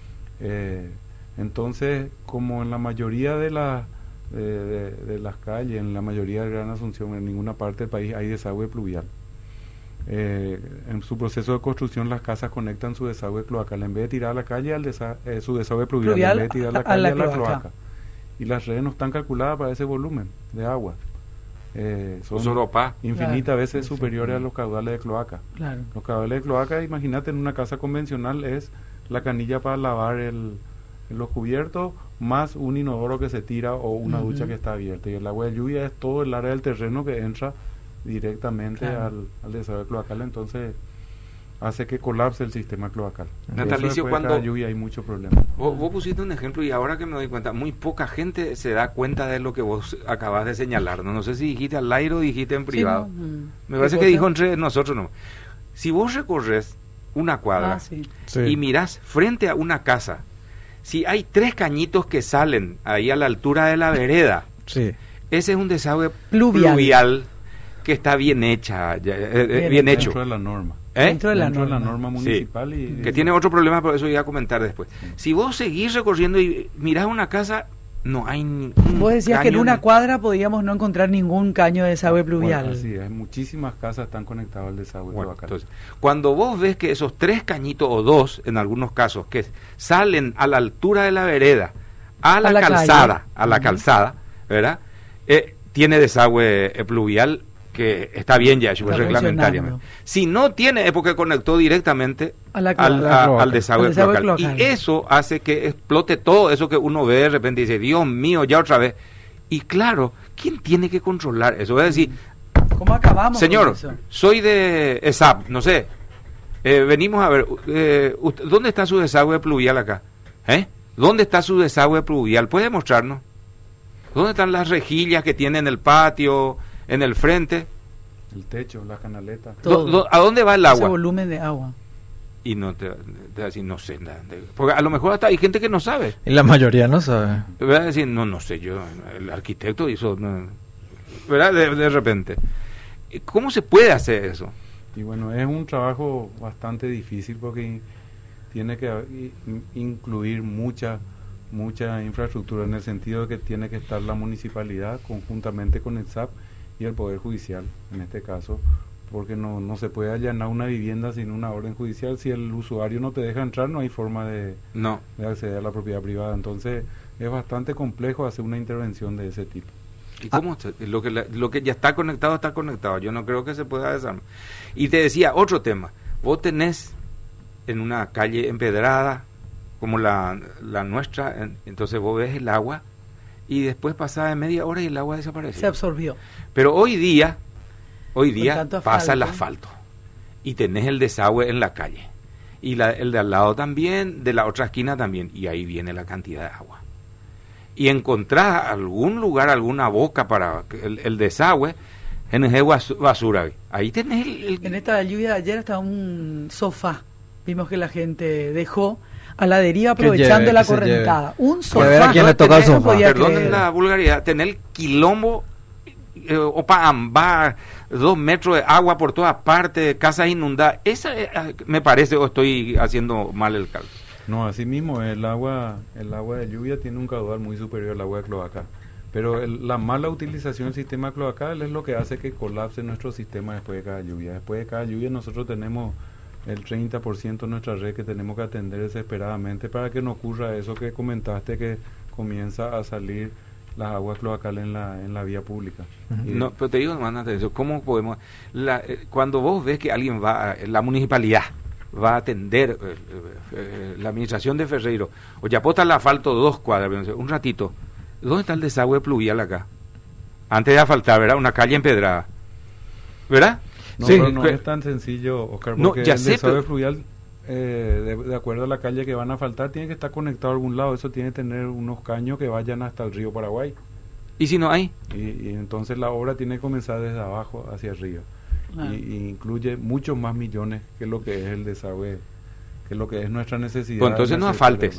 Eh, entonces, como en la mayoría de, la, de, de- de las calles, en la mayoría de Gran Asunción, en ninguna parte del país hay desagüe pluvial. Eh, en su proceso de construcción las casas conectan su desagüe cloacal en vez de tirar a la calle al desa- eh, su desagüe pluvial, Pluvial en vez de tirar a la a calle la a la cloaca. cloaca. Y las redes no están calculadas para ese volumen de agua. Eh, son Soropá. infinitas Claro. veces superiores a los caudales de cloaca. Claro. Los caudales de cloaca, imagínate, en una casa convencional es la canilla para lavar el, los cubiertos más un inodoro que se tira o una Ujú. ducha que está abierta. Y el agua de lluvia es todo el área del terreno que entra directamente Claro. al, al desagüe cloacal, entonces hace que colapse el sistema cloacal. Por eso Natalicio, después de cuando- cada lluvia hay mucho problema. Vos, vos pusiste un ejemplo y ahora que me doy cuenta, muy poca gente se da cuenta de lo que vos acabas de señalar. No, no sé si dijiste al aire o dijiste en privado. Sí, ¿no? Mm. Me ¿Qué parece que cosa? dijo entre nosotros no. Si vos recorres una cuadra Ah, sí. Sí. y mirás frente a una casa, si hay tres cañitos que salen ahí a la altura de la vereda, Sí. ese es un desagüe Pluvial. pluvial, que está bien hecha, ya, eh, eh, Bien bien hecho. Dentro de la norma. ¿Eh? Dentro de la Dentro de la norma. norma Sí. municipal y Que tiene otro problema, pero eso voy a comentar después. Si vos seguís recorriendo y mirás una casa, no hay ningún Vos decías que en caño una ni- cuadra podíamos no encontrar ningún caño de desagüe pluvial. Bueno, así es, muchísimas casas están conectadas al desagüe Bueno, cloacal. entonces, cuando vos ves que esos tres cañitos o dos, en algunos casos, que salen a la altura de la vereda, a la, A la calzada, calle. a la Ujú. calzada, ¿verdad? Eh, tiene desagüe eh, pluvial que está bien ya, hecho, Está reglamentariamente. funcionando. Si no tiene, es porque conectó directamente A la al, cloaca. a- cloaca. al desagüe, Al desagüe cloacal. cloacal. Y eso hace que explote todo eso que uno ve de repente y dice, Dios mío, ya otra vez. Y claro, ¿quién tiene que controlar eso? Es decir, ¿Cómo acabamos señor, con eso? soy de E S A P, no sé, eh, venimos a ver, eh, usted- ¿dónde está su desagüe pluvial acá? ¿Eh? ¿Dónde está su desagüe pluvial? ¿Puede mostrarnos? ¿Dónde están las rejillas que tiene en el patio, en el frente? El techo, la canaleta. Todo. Do- do- ¿A dónde va el Ese agua? volumen de agua. Y no te, te va a decir, no sé nada. de- Porque a lo mejor hasta hay gente que no sabe. Y la mayoría no sabe. Te va a decir, no, no sé, yo, el arquitecto hizo, no, ¿verdad? De, de repente. ¿Cómo se puede hacer eso? Y bueno, es un trabajo bastante difícil porque tiene que i- incluir mucha mucha infraestructura en el sentido de que tiene que estar la municipalidad conjuntamente con el S A P y el Poder Judicial, en este caso, porque no, no se puede allanar una vivienda sin una orden judicial. Si el usuario no te deja entrar, no hay forma de, No. de acceder a la propiedad privada. Entonces, es bastante complejo hacer una intervención de ese tipo. ¿Y cómo? se- Lo que, la- lo que ya está conectado, está conectado. Yo no creo que se pueda desarmar. Y te decía, otro tema. Vos tenés en una calle empedrada, como la, la nuestra, en- entonces vos ves el agua y después pasada de media hora y el agua desaparece. Se absorbió. Pero hoy día, hoy Con día tanto pasa el asfalto. asfalto y tenés el desagüe en la calle. Y la, el de al lado también, de la otra esquina también. Y ahí viene la cantidad de agua. Y encontrás algún lugar, alguna boca para que el, el desagüe, en ese guas- basura. Ahí tenés el... el- En esta lluvia de ayer hasta un sofá. Vimos que la gente dejó a la deriva Que aprovechando lleve, la que se correntada. Un Que ver a sofá. quién le toca el Tenés- no sofá. podía Perdón creer. la vulgaridad, tener el quilombo, eh, opa ambar, dos metros de agua por todas partes, casas inundadas. Esa eh, me parece, o estoy haciendo mal el cálculo. No, así mismo el agua, el agua de lluvia tiene un caudal muy superior al agua de cloaca. Pero el, la mala utilización del sistema cloacal es lo que hace que colapse nuestro sistema después de cada lluvia. Después de cada lluvia nosotros tenemos el treinta por ciento de nuestra red que tenemos que atender desesperadamente para que no ocurra eso que comentaste, que comienza a salir las aguas cloacales en la en la vía pública. Uh-huh. No, pero te digo, hermano, ¿cómo podemos? La, eh, cuando vos ves que alguien va, a, la municipalidad va a atender eh, eh, la administración de Ferreiro, o ya posta el asfalto dos cuadras, un ratito, ¿dónde está el desagüe pluvial acá? Antes de asfaltar, ¿verdad? Una calle empedrada, ¿verdad? No, sí, pero no que, es tan sencillo, Oscar, no, porque ya el sé, desagüe pero, fluvial, eh, de, de acuerdo a la calle que van a faltar, tiene que estar conectado a algún lado. Eso tiene que tener unos caños que vayan hasta el río Paraguay. ¿Y si no hay? Y, y entonces la obra tiene que comenzar desde abajo hacia arriba. Ah. Y, y incluye muchos más millones que lo que es el desagüe, que lo que es nuestra necesidad. Pues entonces no asfaltes.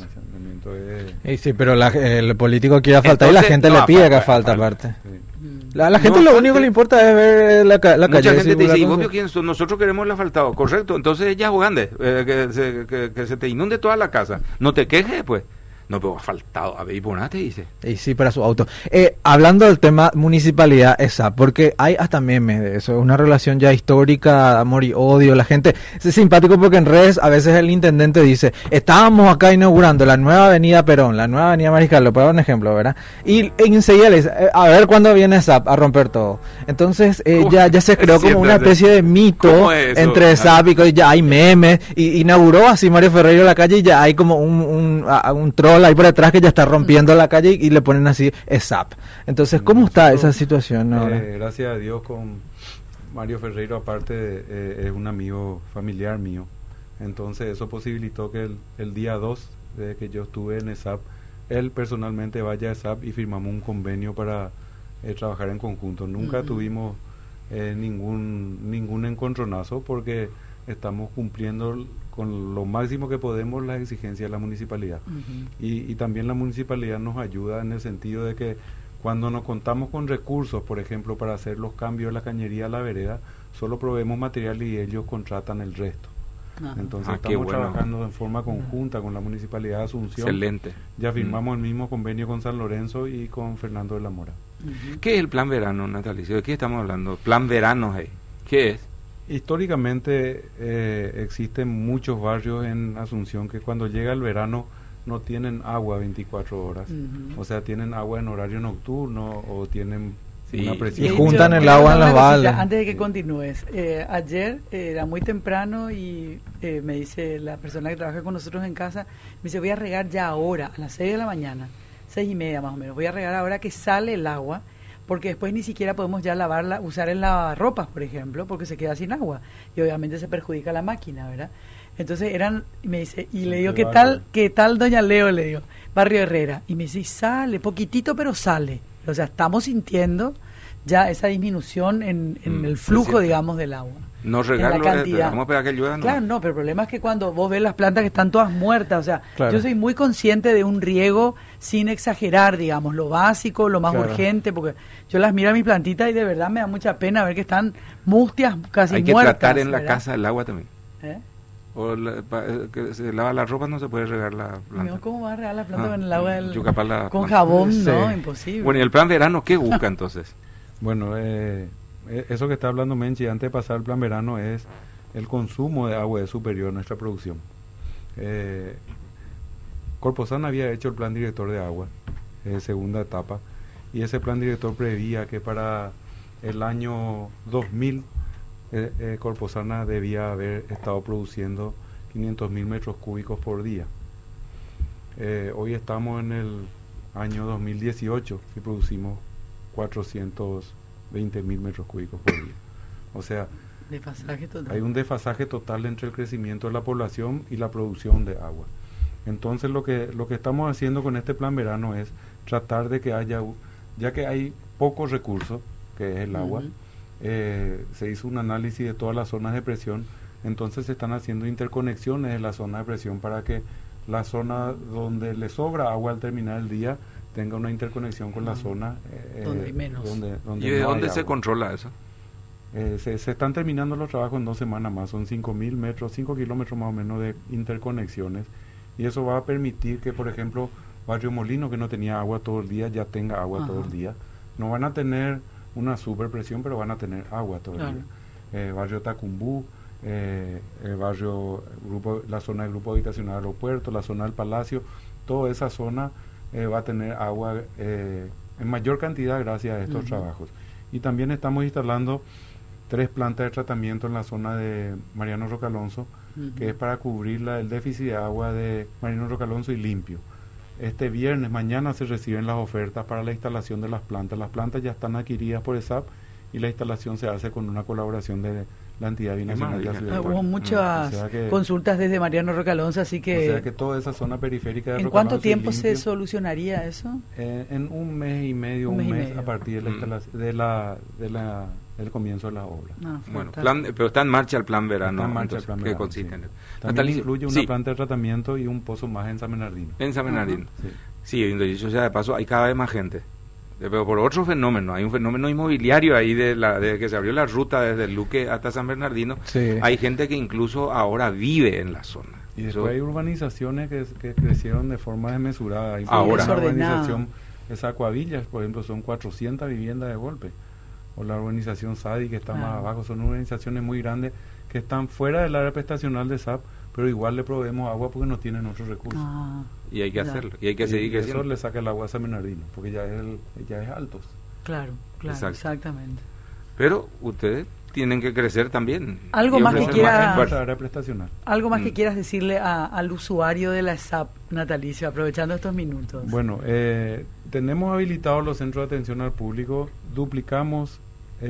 Es... Sí, sí, pero la, el político quiere asfaltar y la gente no le pide que asfalte aparte. Sí. La, la gente no, lo único que le importa es ver la, la mucha calle. Mucha gente te dice, ¿y vos quién sos? Nosotros queremos el asfaltado. Correcto, entonces ya jugande, eh, que, se, que, que se te inunde toda la casa. No te quejes, pues. No, pero asfaltado, a ver, y ponate, dice. Y sí, para su auto. Eh, hablando del tema municipalidad, esa, porque hay hasta memes de eso, es una relación ya histórica, amor y odio, la gente, es simpático porque en redes a veces el intendente dice, estábamos acá inaugurando la nueva avenida Perón, la nueva avenida Mariscal, lo puedo dar un ejemplo, ¿verdad? Y enseguida le dice, a ver cuándo viene S A P a romper todo. Entonces, eh, ya, ya se creó como una especie de mito entre S A P y ya hay memes, y inauguró así Mario Ferreiro la calle y ya hay como un, un, un, un troll ahí por detrás que ya está rompiendo la calle y, y le ponen así S A P. Entonces, ¿cómo está esa situación ahora? Eh, gracias a Dios, con Mario Ferreiro, aparte eh, es un amigo familiar mío. Entonces eso posibilitó que el, el día dos de que yo estuve en S A P, él personalmente vaya a S A P y firmamos un convenio para eh, trabajar en conjunto. Nunca uh-huh. tuvimos eh, ningún ningún encontronazo porque estamos cumpliendo con lo máximo que podemos las exigencias de la municipalidad. Uh-huh. y, y también la municipalidad nos ayuda en el sentido de que cuando nos contamos con recursos, por ejemplo, para hacer los cambios de la cañería a la vereda, solo proveemos material y ellos contratan el resto. Uh-huh. Entonces ah, estamos bueno. trabajando en forma conjunta uh-huh. con la municipalidad de Asunción. Excelente. Ya firmamos uh-huh. el mismo convenio con San Lorenzo y con Fernando de la Mora. Uh-huh. ¿Qué es el plan verano, Natalicio? ¿De qué estamos hablando? Plan verano, hey. ¿Qué es? Históricamente eh, existen muchos barrios en Asunción que cuando llega el verano no tienen agua veinticuatro horas. Uh-huh. O sea, tienen agua en horario nocturno o tienen sí. una presión. Y juntan el agua en las baldas. Antes de que continúes, eh, ayer eh, era muy temprano y eh, me dice la persona que trabaja con nosotros en casa, me dice, voy a regar ya ahora, a las seis de la mañana, seis y media más o menos, voy a regar ahora que sale el agua, porque después ni siquiera podemos ya lavarla, usar el lavarropas, por ejemplo, porque se queda sin agua y obviamente se perjudica la máquina, ¿verdad? Entonces eran, me dice, y le digo, ¿qué tal, qué tal doña Leo? Le digo, Barrio Herrera, y me dice, sale, poquitito pero sale, o sea, estamos sintiendo ya esa disminución en, en mm, el flujo, digamos, del agua. No regarlo, vamos a esperar que llueva. No. Claro, no, pero el problema es que cuando vos ves las plantas que están todas muertas, o sea, claro. yo soy muy consciente de un riego sin exagerar, digamos, lo básico, lo más claro. urgente, porque yo las miro a mis plantitas y de verdad me da mucha pena ver que están mustias, casi Hay muertas. Hay que tratar en ¿verdad? La casa el agua también. ¿Eh? O la, pa, que se lava la ropa, no se puede regar la planta. No, ¿cómo vas a regar la planta ah, con el agua del, yo capaz la, con la, jabón? sí. No, imposible. Bueno, ¿y el plan verano qué busca entonces? Bueno, eh, eso que está hablando Menchi, antes de pasar el plan verano, es el consumo de agua es superior a nuestra producción. Eh, Corposan había hecho el plan director de agua, eh, segunda etapa, y ese plan director prevía que para el año dos mil eh, eh, Corposana debía haber estado produciendo quinientos mil metros cúbicos por día. Eh, hoy estamos en el año dos mil dieciocho y producimos cuatrocientos veinte mil metros cúbicos por día. O sea, desfasaje total. Hay un desfasaje total entre el crecimiento de la población y la producción de agua. Entonces lo que lo que estamos haciendo con este plan verano es tratar de que haya, ya que hay pocos recursos, que es el uh-huh. agua, eh, se hizo un análisis de todas las zonas de presión, entonces se están haciendo interconexiones de la zona de presión para que la zona donde le sobra agua al terminar el día tenga una interconexión con uh-huh. la zona eh, donde hay menos. Donde, donde ¿Y de no dónde se agua. controla eso? Eh, se, se están terminando los trabajos en dos semanas más, son cinco mil metros, cinco kilómetros más o menos de interconexiones, y eso va a permitir que, por ejemplo, Barrio Molino, que no tenía agua todo el día, ya tenga agua Ajá. todo el día. No van a tener una superpresión, pero van a tener agua todo claro. el día. Eh, barrio Tacumbú, eh, el barrio, grupo, la zona del grupo habitacional Aeropuerto, la zona del Palacio, toda esa zona eh, va a tener agua eh, en mayor cantidad gracias a estos uh-huh. trabajos. Y también estamos instalando tres plantas de tratamiento en la zona de Mariano Roca Alonso, uh-huh. que es para cubrir la, el déficit de agua de Mariano Roca Alonso y Limpio. Este viernes, mañana, se reciben las ofertas para la instalación de las plantas. Las plantas ya están adquiridas por E S A P y la instalación se hace con una colaboración de la entidad binacional de la ciudad. Hubo muchas o sea que, consultas desde Mariano Roca Alonso, así que... O sea que toda esa zona periférica de ¿En Roca cuánto Alonso tiempo limpio, se solucionaría eso? Eh, en un mes y medio, un, un mes, mes medio. a partir de la instalación, de la, de la, del comienzo de la obra. Ah, bueno, plan, pero está en marcha el plan verano. Está en marcha entonces, el plan verano, ¿qué consiste sí. en él? También Natalicio, incluye una sí. planta de tratamiento y un pozo más en San Bernardino. En San Bernardino. Uh-huh. Sí, sí, dicho sea de paso, hay cada vez más gente. Pero por otro fenómeno, hay un fenómeno inmobiliario ahí de la de que se abrió la ruta desde el Luque hasta San Bernardino. Sí. Hay gente que incluso ahora vive en la zona. Y después Eso, hay urbanizaciones que, que crecieron de forma desmesurada. Hay ahora. Una urbanización de Zacuavillas, por ejemplo, son cuatrocientas viviendas de golpe. O la urbanización Sadi, que está ah. más abajo, son urbanizaciones muy grandes que están fuera del área prestacional de S A P, pero igual le proveemos agua porque no tienen otros recursos. Ah. Y hay que ya. hacerlo, y hay que y seguir creciendo. Eso le saca el agua a San Bernardino, porque ya es, el, ya es altos. Claro, claro, Exacto. exactamente. Pero ustedes tienen que crecer también. Algo más que quiera, más área prestacional. Algo más mm. que quieras decirle a, al usuario de la S A P, Natalicio, aprovechando estos minutos. Bueno, eh, tenemos habilitados los centros de atención al público, duplicamos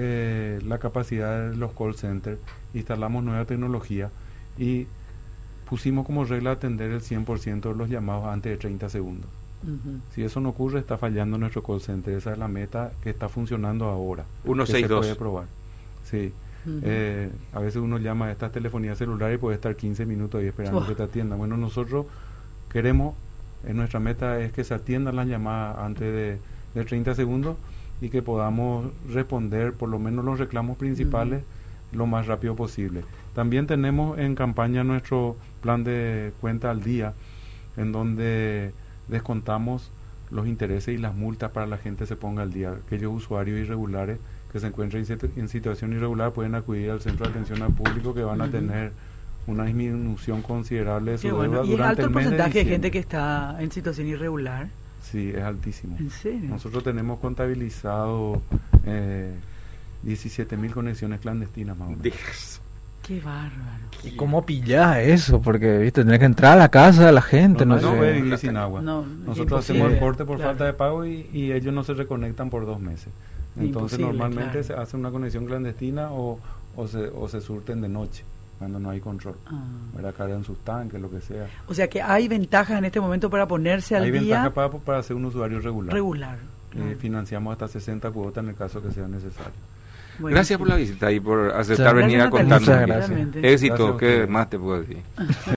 eh, la capacidad de los call centers, instalamos nueva tecnología y pusimos como regla atender el cien por ciento de los llamados antes de treinta segundos. Uh-huh. Si eso no ocurre, está fallando nuestro call center. Esa es la meta que está funcionando ahora. ciento sesenta y dos. Se puede probar. Sí. Uh-huh. Eh, a veces uno llama a estas telefonías celulares y puede estar quince minutos ahí esperando uh-huh. que te atiendan. Bueno, nosotros queremos, eh, nuestra meta es que se atiendan las llamadas antes de, de treinta segundos y que podamos responder por lo menos los reclamos principales uh-huh. lo más rápido posible. También tenemos en campaña nuestro plan de cuenta al día, en donde descontamos los intereses y las multas para la gente se ponga al día. Aquellos usuarios irregulares que se encuentren en situación irregular pueden acudir al centro de atención al público, que van uh-huh. a tener una disminución considerable de su deuda bueno. durante ¿Y es alto el porcentaje de, de gente que está en situación irregular? Sí, es altísimo. ¿En serio? Nosotros tenemos contabilizado eh, diecisiete mil conexiones clandestinas más o menos. Dios. Qué bárbaro. ¿Y cómo pillás eso? Porque, viste, tenés que entrar a la casa de la gente, no, no, no no sé. puede vivir sin agua. No, Nosotros hacemos el corte por claro. falta de pago y, y ellos no se reconectan por dos meses. Entonces, imposible, normalmente claro. se hace una conexión clandestina o, o, se, o se surten de noche, cuando no hay control. Ah. ¿Verdad? Cargan sus tanques, lo que sea. O sea que hay ventajas en este momento para ponerse al hay día. Hay ventajas para, para ser un usuario regular. Regular. Claro. Eh, financiamos hasta sesenta cuotas en el caso que sea necesario. Bueno, gracias sí. por la visita y por aceptar venir a contarnos. Gracias. Éxito, gracias ¿qué más te puedo decir?